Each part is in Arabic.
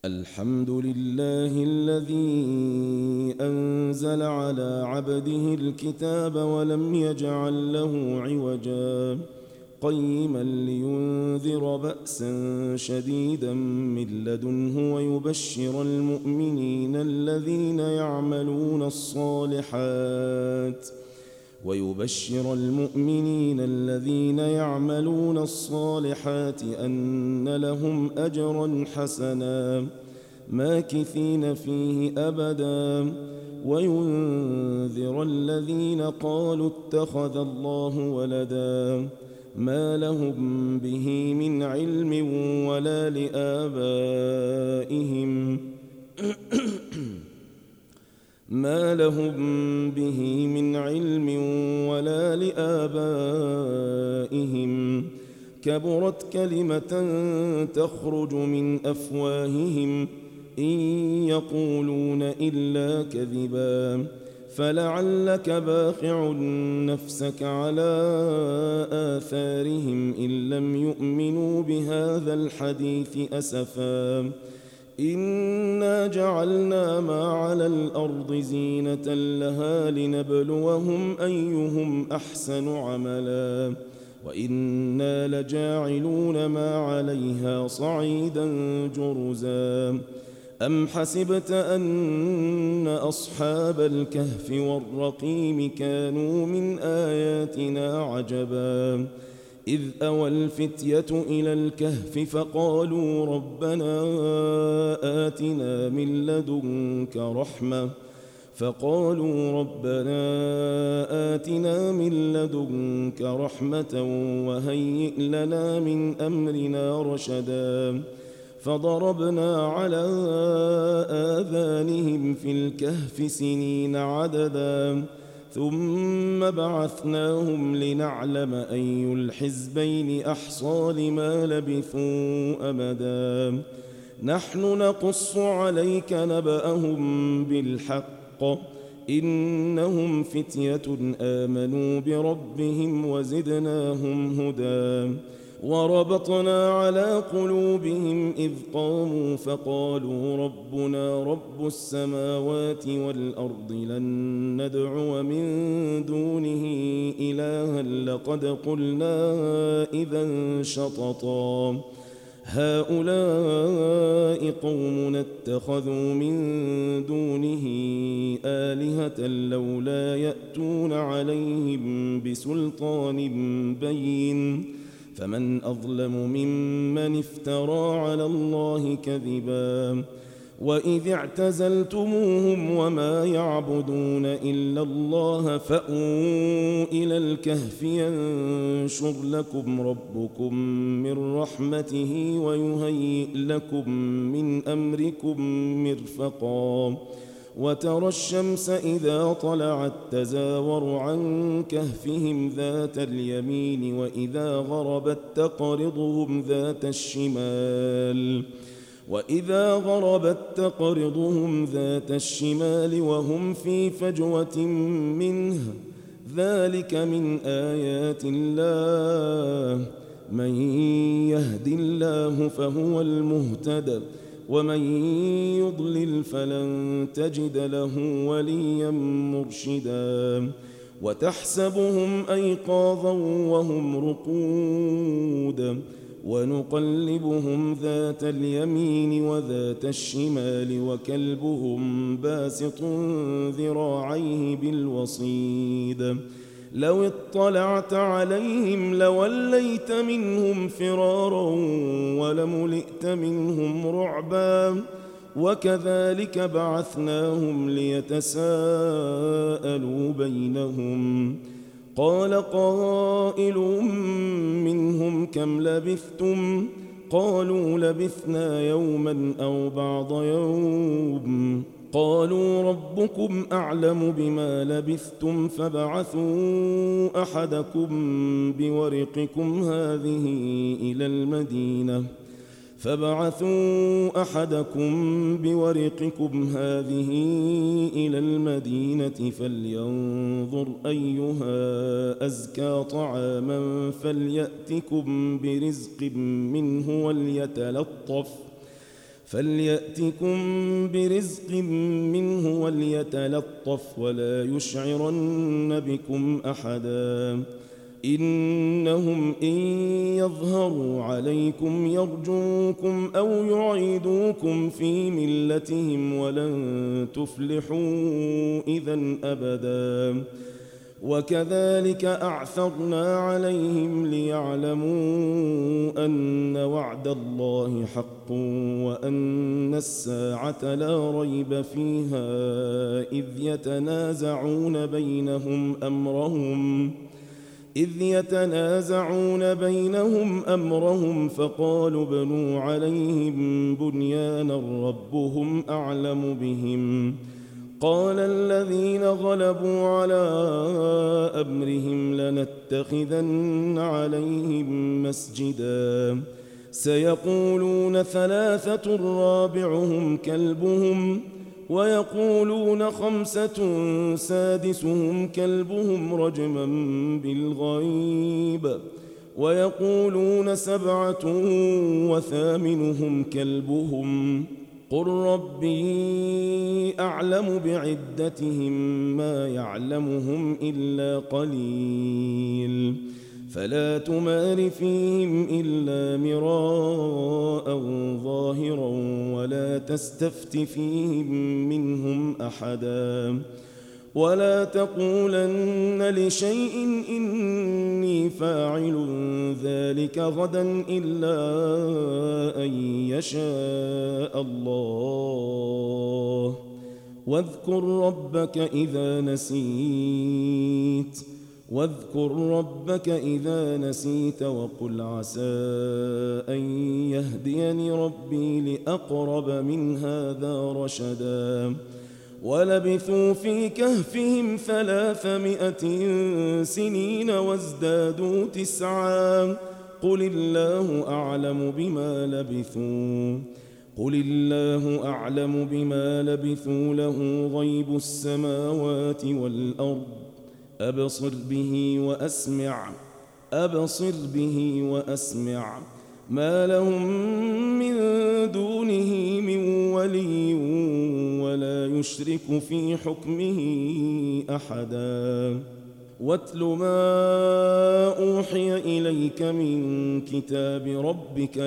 الحمد لله الذي أنزل على عبده الكتاب ولم يجعل له عوجا قيما لينذر بأسا شديدا من لدنه ويبشر المؤمنين الذين يعملون الصالحات أن لهم أجرا حسنا ماكثين فيه أبدا وينذر الذين قالوا اتخذ الله ولدا ما لهم به من علم ولا لآبائهم كبرت كلمة تخرج من أفواههم إن يقولون إلا كذبا فلعلك باخع نفسك على آثارهم إن لم يؤمنوا بهذا الحديث أسفا إنا جعلنا ما على الأرض زينة لها لنبلوهم أيهم أحسن عملا وإنا لجاعلون ما عليها صعيدا جرزا أم حسبت أن أصحاب الكهف والرقيم كانوا من آياتنا عجبا إذ أوى الفتية إلى الكهف فقالوا ربنا آتنا من لدنك رحمة وهيئ لنا من أمرنا رشدا فضربنا على آذانهم في الكهف سنين عددا ثم بعثناهم لنعلم أي الحزبين أحصى لما لبثوا أمدا نحن نقص عليك نبأهم بالحق إنهم فتية آمنوا بربهم وزدناهم هدى وربطنا على قلوبهم إذ قاموا فقالوا ربنا رب السماوات والأرض لن ندعو من دونه إلها لقد قلنا إذا شططا هؤلاء قومنا اتخذوا من دونه آلهة لولا يأتون عليهم بسلطان بين فمن أظلم ممن افترى على الله كذبا وإذ اعتزلتموهم وما يعبدون إلا الله فأووا إلى الكهف ينشر لكم ربكم من رحمته ويهيئ لكم من أمركم مرفقا وترى الشمس إذا طلعت تزاور عن كهفهم ذات اليمين وإذا غربت تقرضهم ذات الشمال وهم في فجوة منه ذلك من آيات الله من يهد الله فهو المهتد ومن يضلل فلن تجد له وليا مرشدا وتحسبهم أيقاظا وهم رقود ونقلبهم ذات اليمين وذات الشمال وكلبهم باسط ذراعيه بالوصيد لو اطلعت عليهم لوليت منهم فرارا ولملئت منهم رعبا وكذلك بعثناهم ليتساءلوا بينهم قال قائل منهم كم لبثتم قالوا لبثنا يوما أو بعض يوم قالوا ربكم أعلم بما لبثتم فابعثوا أحدكم بورقكم هذه إلى المدينة فلينظر أيها أزكى طعاما فليأتكم برزق منه وليتلطف ولا يشعرن بكم أحدا إنهم إن يظهروا عليكم يرجوكم أو يعيدوكم في ملتهم ولن تفلحوا إذن أبدا وكذلك أعثرنا عليهم ليعلموا أن وعد الله حق وأن الساعة لا ريب فيها إذ يتنازعون بينهم أمرهم فقالوا بنوا عليهم بنيانا ربهم أعلم بهم قال الذين غلبوا على أمرهم لنتخذن عليهم مسجدا سيقولون ثلاثة رابعهم كلبهم ويقولون خمسة سادسهم كلبهم رجما بالغيب ويقولون سبعة وثامنهم كلبهم قل ربي أعلم بعدتهم ما يعلمهم إلا قليل فلا تمار فيهم إلا مراء ظاهرا ولا تستفت فيهم منهم أحدا ولا تقولن لشيء إني فاعل ذلك غدا إلا أن يشاء الله واذكر ربك إذا نسيت وقل عسى أن يهديني ربي لأقرب من هذا رشدا ولبثوا في كهفهم 300 سنين وازدادوا 9 قل الله أعلم بما لبثوا له غيب السماوات والأرض أبصر به وأسمع ما لهم من دونه من ولي ولا يشرك في حكمه أحدا واتل ما أوحي إليك من كتاب ربك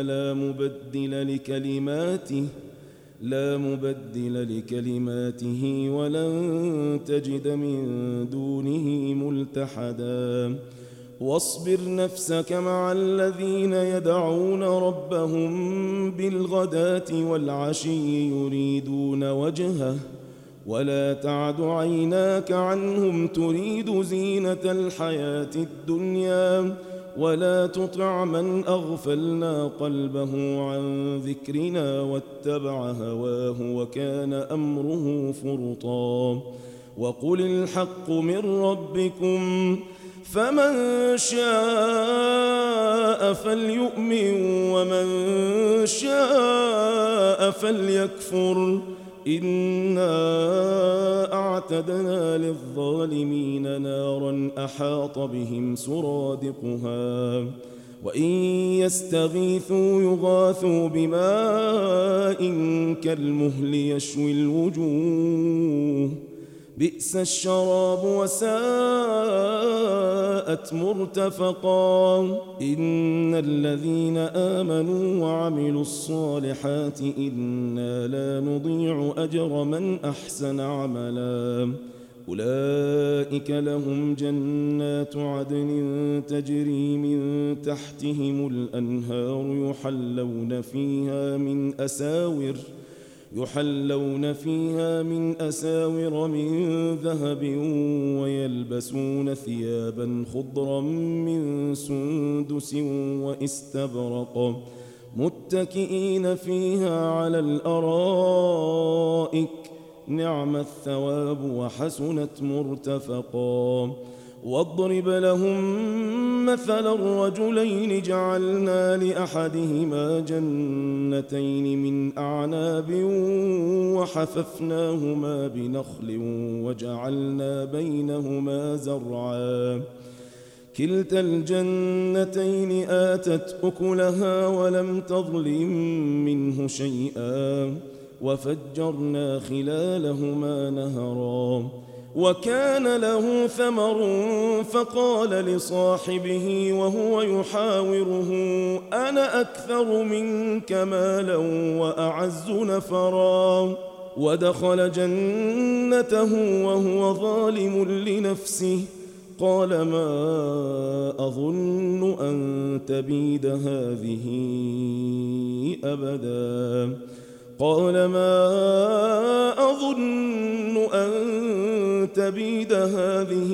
لا مبدل لكلماته ولن تجد من دونه ملتحدا واصبر نفسك مع الذين يدعون ربهم بالغداة والعشي يريدون وجهه ولا تعد عيناك عنهم تريد زينة الحياة الدنيا ولا تطع من أغفلنا قلبه عن ذكرنا واتبع هواه وكان أمره فرطا وقل الحق من ربكم فمن شاء فليؤمن ومن شاء فليكفر إنا أعتدنا للظالمين نارا أحاط بهم سرادقها وإن يستغيثوا يغاثوا بماء كالمهل يشوي الوجوه بئس الشراب وساءت مرتفقا إن الذين آمنوا وعملوا الصالحات إنا لا نضيع أجر من أحسن عملا أولئك لهم جنات عدن تجري من تحتهم الأنهار يحلون فيها من أساور من ذهب ويلبسون ثيابا خضرا من سندس واستبرق متكئين فيها على الأرائك نعم الثواب وحسنت مرتفقا واضرب لهم مثل الرجلين جعلنا لأحدهما جنتين من أعناب وحففناهما بنخل وجعلنا بينهما زرعا كلتا الجنتين آتت أكلها ولم تظلم منه شيئا وفجرنا خلالهما نهرا وكان له ثمر فقال لصاحبه وهو يحاوره أنا أكثر منك مالا وأعز نفرا ودخل جنته وهو ظالم لنفسه قال ما أظن أن تبيد هذه أبدا تبيد هذه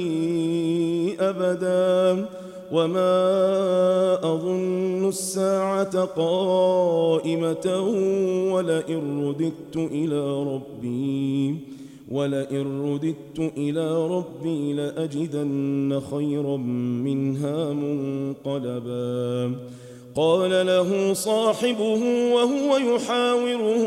أبدا وما أظن الساعة قائمة ولئن رددت إلى ربي لأجدن خيرا منها منقلبا قال له صاحبه وهو يحاوره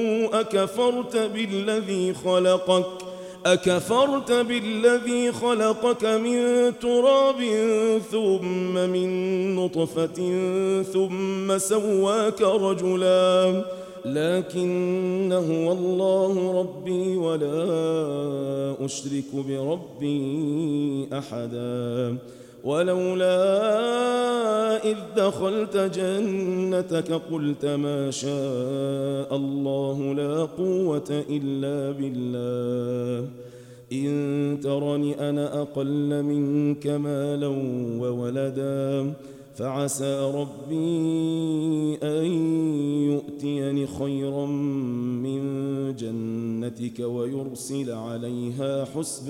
أكفرت بالذي خلقك من تراب ثم من نطفة ثم سواك رجلا لكن هو الله ربي ولا أشرك بربي أحدا ولولا إذ دخلت جنتك قلت ما شاء الله لا قوة إلا بالله إن ترني أنا أقل منك مالا وولدا فعسى ربي أن يؤتيني خيرا من جنتك ويرسل عليها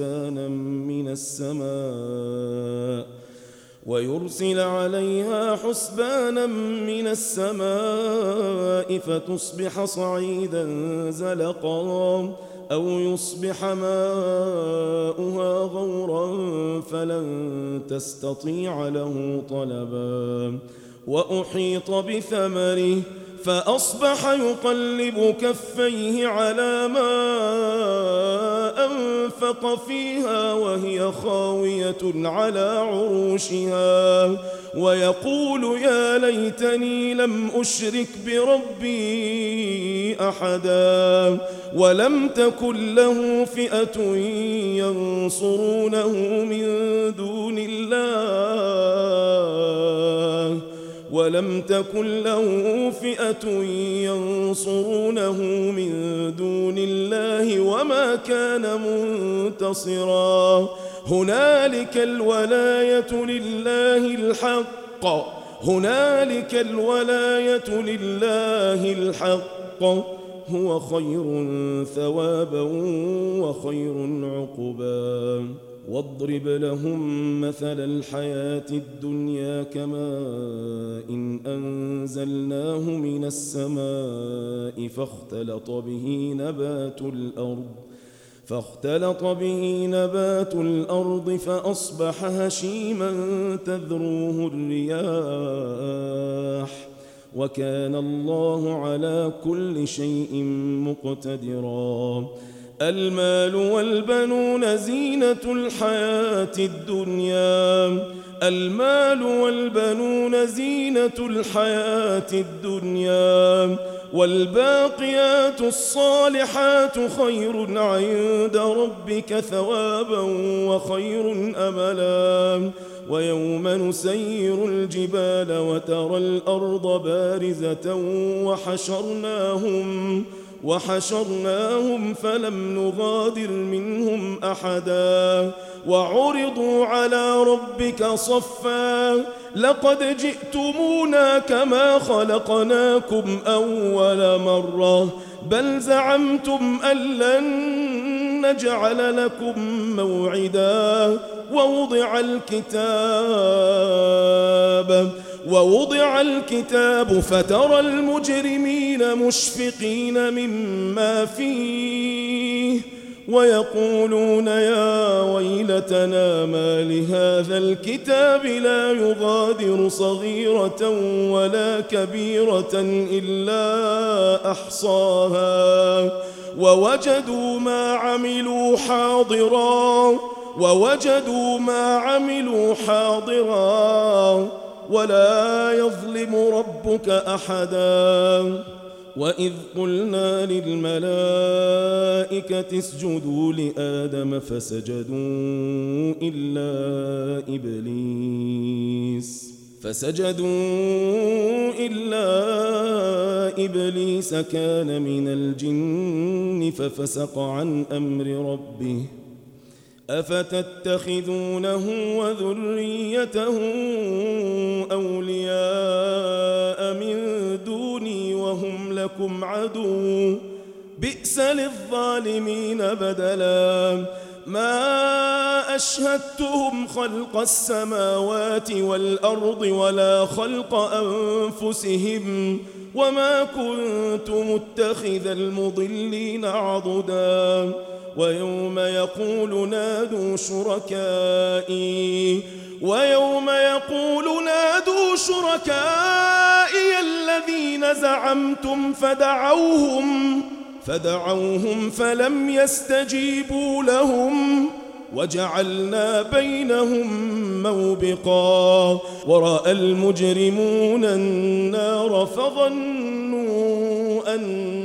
حسبانا من السماء فتصبح صعيدا زلقا أو يصبح ماؤها غورا فلن تستطيع له طلبا وأحيط بثمره فأصبح يقلب كفيه على ما أنفق فيها وهي خاوية على عروشها ويقول يا ليتني لم أشرك بربي أحدا ولم تكن له فئة ينصرونه من دون الله وما كان منتصرا هنالك الولاية لله الحق هو خير ثوابا وخير عقبا واضرب لهم مثل الحياة الدنيا كماء أنزلناه من السماء فاختلط به نبات الأرض فأصبح هشيما تذروه الرياح وكان الله على كل شيء مقتدرا المال والبنون زينة الحياة الدنيا والباقيات الصالحات خير عند ربك ثوابا وخير أملا ويوم نسير الجبال وترى الأرض بارزة وحشرناهم فلم نغادر منهم أحدا وعرضوا على ربك صفا لقد جئتمونا كما خلقناكم أول مرة بل زعمتم أن لن نجعل لكم موعدا ووضع الكتاب فترى المجرمين مشفقين مما فيه ويقولون يا ويلتنا ما لهذا الكتاب لا يغادر صغيرة ولا كبيرة إلا أحصاها ووجدوا ما عملوا حاضرا ووجدوا ما عملوا حاضرا ولا يظلم ربك أحدا وإذ قلنا للملائكة اسجدوا لآدم فسجدوا إلا إبليس كان من الجن ففسق عن أمر ربه أفتتخذونه وذريته أولياء من دوني وهم لكم عدو بئس للظالمين بدلا ما أشهدتهم خلق السماوات والأرض ولا خلق أنفسهم وما كنت متخذ المضلين عضدا ويوم يقول نادوا شركائي الذين زعمتم فدعوهم فلم يستجيبوا لهم وجعلنا بينهم موبقا ورأى المجرمون النار فظنوا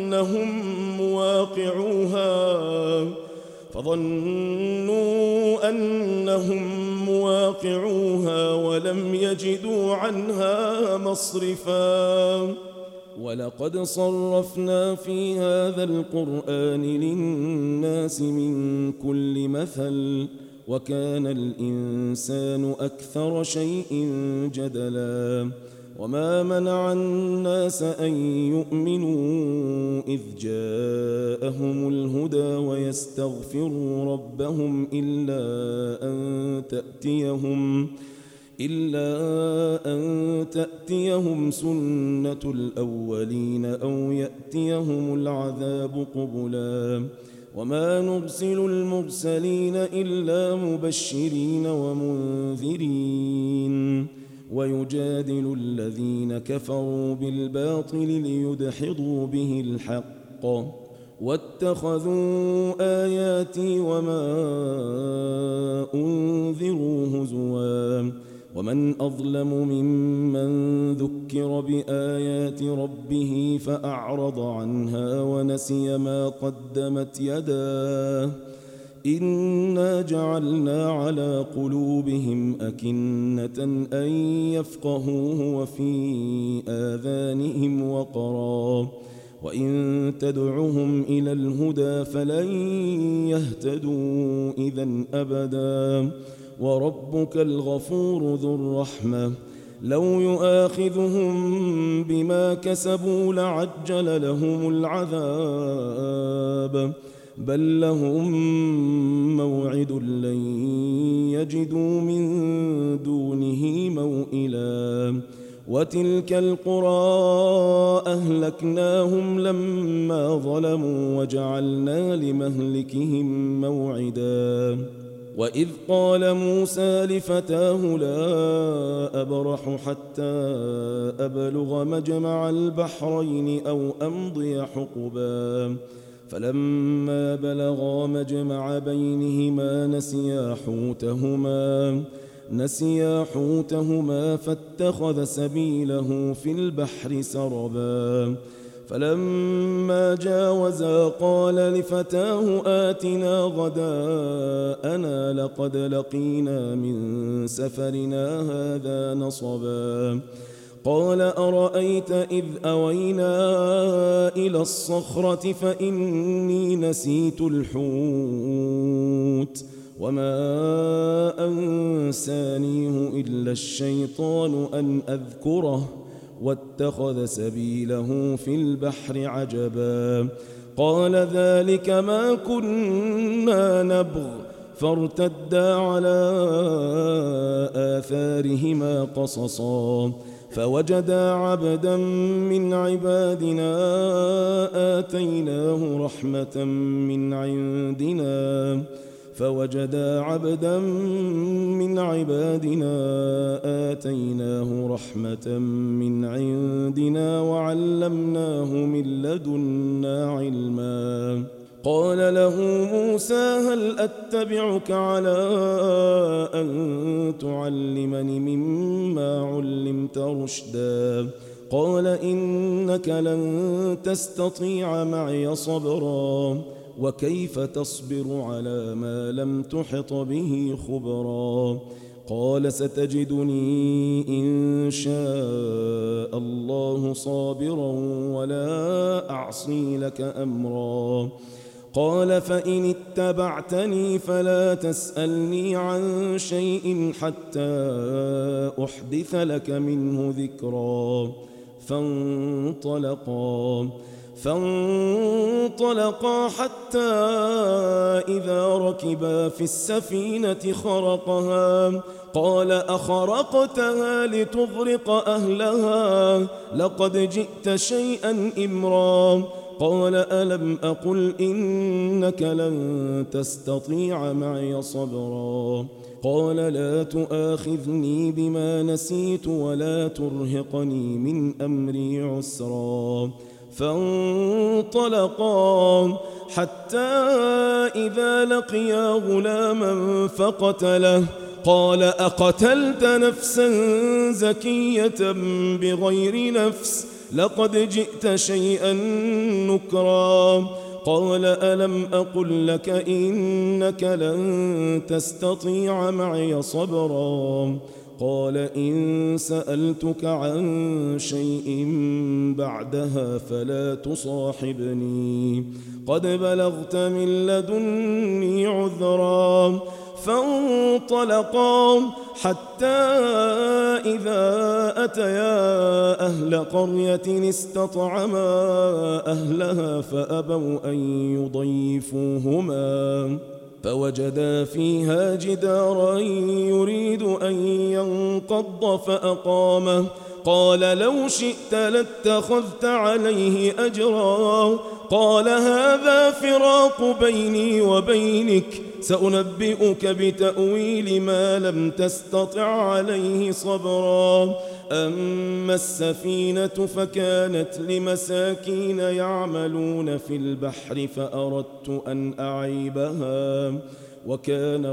أنهم مواقعوها ولم يجدوا عنها مصرفا ولقد صرفنا في هذا القرآن للناس من كل مثل وكان الإنسان أكثر شيء جدلا وما منع الناس أن يؤمنوا إذ جاءهم الهدى ويستغفروا ربهم إلا أن تأتيهم سنة الأولين أو يأتيهم العذاب قبلا وما نرسل المرسلين إلا مبشرين ومنذرين ويجادل الذين كفروا بالباطل ليدحضوا به الحق واتخذوا آياتي وما أنذروا هزوا ومن أظلم ممن ذكر بآيات ربه فأعرض عنها ونسي ما قدمت يداه إنا جعلنا على قلوبهم أكنة أن يفقهوه وفي آذانهم وقرا وإن تدعهم إلى الهدى فلن يهتدوا إذن أبدا وربك الغفور ذو الرحمة لو يؤاخذهم بما كسبوا لعجل لهم العذاب بل لهم موعد لن يجدوا من دونه موئلا وتلك القرى أهلكناهم لما ظلموا وجعلنا لمهلكهم موعدا وإذ قال موسى لفتاه لا أبرح حتى أبلغ مجمع البحرين أو أمضي حقبا فلما بلغا مجمع بينهما نسيا حوتهما فاتخذ سبيله في البحر سربا فلما جاوزا قال لفتاه آتنا غداءنا لقد لقينا من سفرنا هذا نصبا قال أرأيت إذ أوينا إلى الصخرة فإني نسيت الحوت وما أنسانيه إلا الشيطان أن أذكره واتخذ سبيله في البحر عجبا قال ذلك ما كنا نبغ فارتدا على آثارهما قصصا فوجدا عبدا من عبادنا آتيناه رحمة من عندنا وعلمناه من لدنا علما قال له موسى هل أتبعك على أن تعلمني مما علمت رشدا قال إنك لن تستطيع معي صبرا وكيف تصبر على ما لم تحط به خبرا قال ستجدني إن شاء الله صابرا ولا أعصي لك أمرا قال فإن اتبعتني فلا تسألني عن شيء حتى أحدث لك منه ذكرا فانطلقا حتى إذا ركبا في السفينة خرقها قال أخرقتها لتغرق أهلها لقد جئت شيئا إمرا قال ألم أقل إنك لن تستطيع معي صبرا قال لا تؤاخذني بما نسيت ولا ترهقني من أمري عسرا فانطلقا حتى إذا لقيا غلاما فقتله قال أقتلت نفسا زكية بغير نفس لقد جئت شيئا نكرا قال ألم أقل لك إنك لن تستطيع معي صبرا قال إن سألتك عن شيء بعدها فلا تصاحبني قد بلغت من لدني عذرا فانطلقا حتى إذا أتيا أهل قرية استطعما أهلها فأبوا أن يضيفوهما فوجدا فيها جدارا يريد أن ينقض فأقامه قال لو شئت لاتخذت عليه أجرا قال هذا فراق بيني وبينك سأنبئك بتأويل ما لم تستطع عليه صبرا أما السفينة فكانت لمساكين يعملون في البحر فأردت أن أعيبها وكان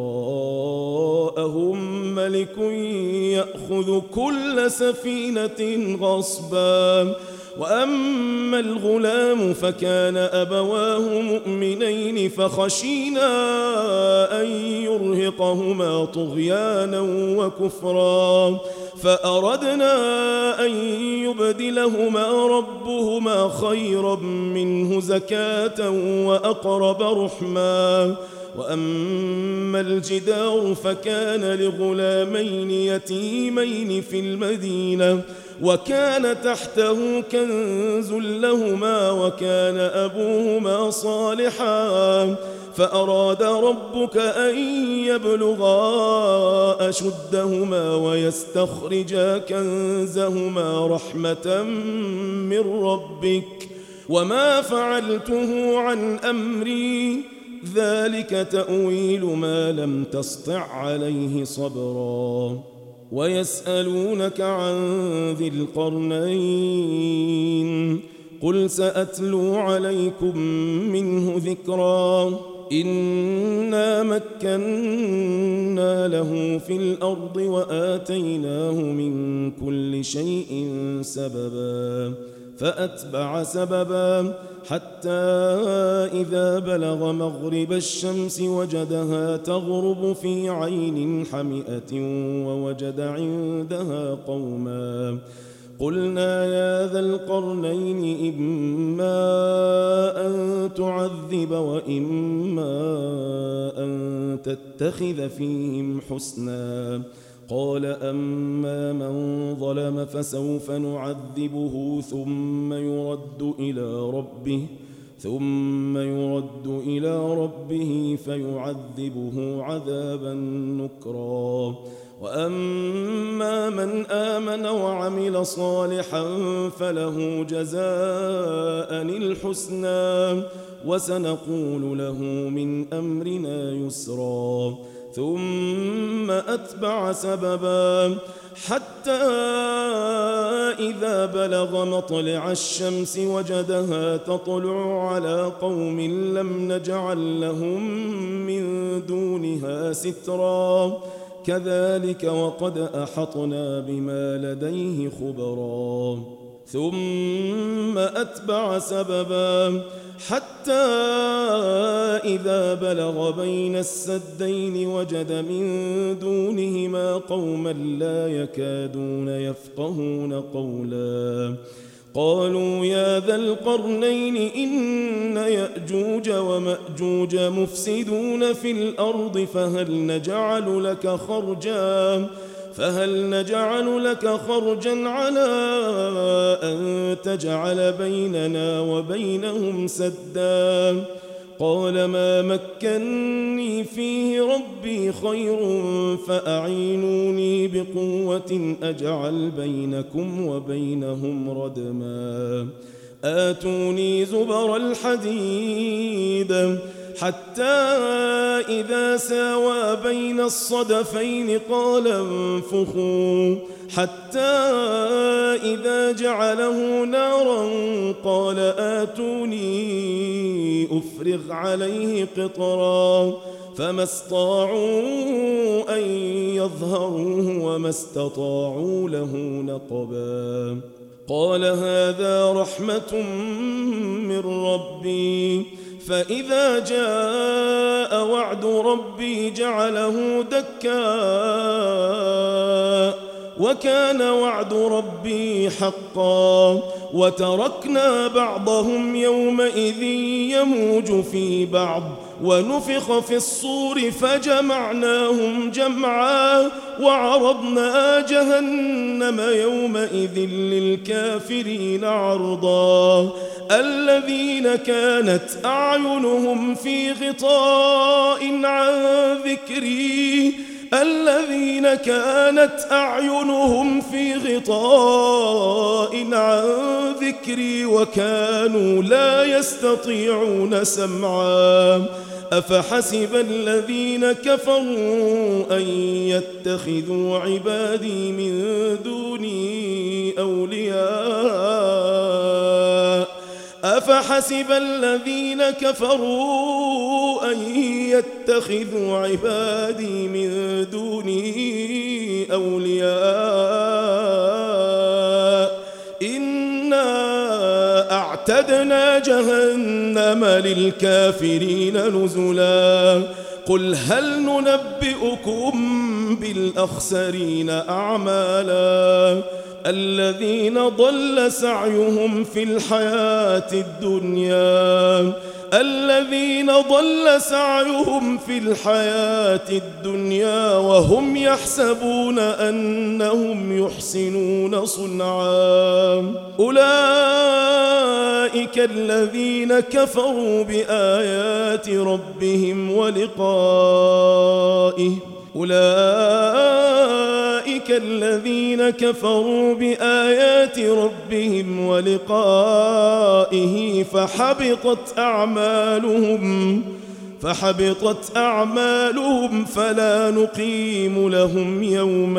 وراءهم ملك يأخذ كل سفينة غصبا وأما الغلام فكان أبواه مؤمنين فخشينا أن يرهقهما طغيانا وكفرا فأردنا أن يبدلهما ربهما خيرا منه زكاة وأقرب رحما وأما الجدار فكان لغلامين يتيمين في المدينة وكان تحته كنز لهما وكان أبوهما صالحا فأراد ربك أن يبلغا أشدهما ويستخرجا كنزهما رحمة من ربك وما فعلته عن أمري ذلك تأويل ما لم تسطع عليه صبرا ويسألونك عن ذي القرنين قل سأتلو عليكم منه ذكرا إنا مكنا له في الأرض وآتيناه من كل شيء سببا فأتبع سببا حتى إذا بلغ مغرب الشمس وجدها تغرب في عين حمئة ووجد عندها قوما قلنا يا ذا القرنين إما أن تعذب وإما أن تتخذ فيهم حسنا قال أما من ظلم فسوف نعذبه ثم يرد إلى ربه فيعذبه عذابا نكرا وأما من آمن وعمل صالحا فله جزاء الحسنى وسنقول له من أمرنا يسرا ثم أتبع سببا حتى إذا بلغ مطلع الشمس وجدها تطلع على قوم لم نجعل لهم من دونها سترا كذلك وقد أحطنا بما لديه خبرا ثم أتبع سببا حتى إذا بلغ بين السدين وجد من دونهما قوما لا يكادون يفقهون قولا قالوا يا ذا القرنين إن يأجوج ومأجوج مفسدون في الأرض فهل نجعل لك خرجا على أن تجعل بيننا وبينهم سدا قال ما مكني فيه ربي خير فأعينوني بقوة أجعل بينكم وبينهم ردما آتوني زبر الحديد حتى إذا ساوى بين الصدفين قال انفخوا حتى إذا جعله نارا قال آتوني أفرغ عليه قطرا فما استطاعوا أن يظهروه وما استطاعوا له نقبا قال هذا رحمة من ربي فإذا جاء وعد ربي جعله دكا وكان وعد ربي حقا وتركنا بعضهم يومئذ يموج في بعض ونفخ في الصور فجمعناهم جمعا وعرضنا جهنم يومئذ للكافرين عرضا الذين كانت أعينهم في غطاء عن ذكري وكانوا لا يستطيعون سمعا أفحسب الذين كفروا أن يتخذوا عبادي من دوني أولياء أفحسب الذين كفروا أن يتخذوا عبادي من دوني أولياء إنا أعتدنا جهنم للكافرين نزلا قل هل ننبئكم بالأخسرين أعمالا الذين ضل سعيهم في الحياة الدنيا وهم يحسبون أنهم يحسنون صنعا أولئك الذين كفروا بآيات ربهم ولقائه فحبطت أعمالهم فلا نقيم لهم يوم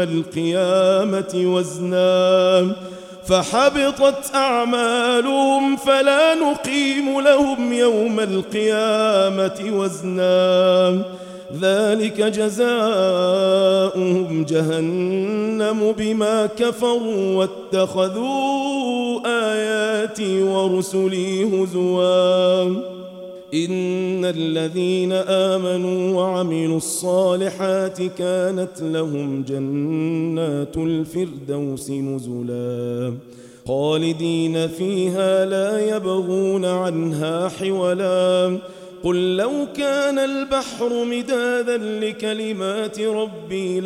القيامة وزنا ذلك جزاؤهم جهنم بما كفروا واتخذوا آياتي ورسلي هزوا إن الذين آمنوا وعملوا الصالحات كانت لهم جنات الفردوس نزلا خالدين فيها لا يبغون عنها حولا قل لو كان البحر مدادا لكلمات ربي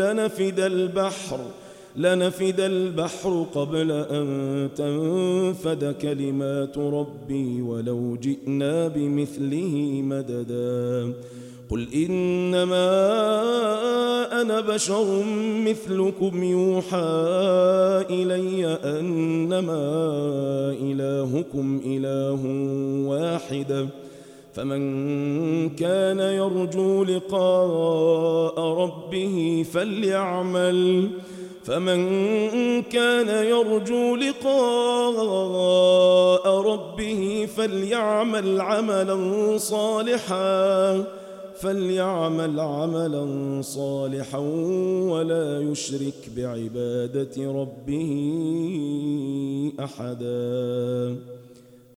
لنفد البحر قبل أن تنفد كلمات ربي ولو جئنا بمثله مددا قل إنما أنا بشر مثلكم يوحى إلي أنما إلهكم إله واحد فمن كان يرجو لقاء ربه فمن كان يرجو لقاء ربه فليعمل عملا صالحا ولا يشرك بعبادة ربه أحدا.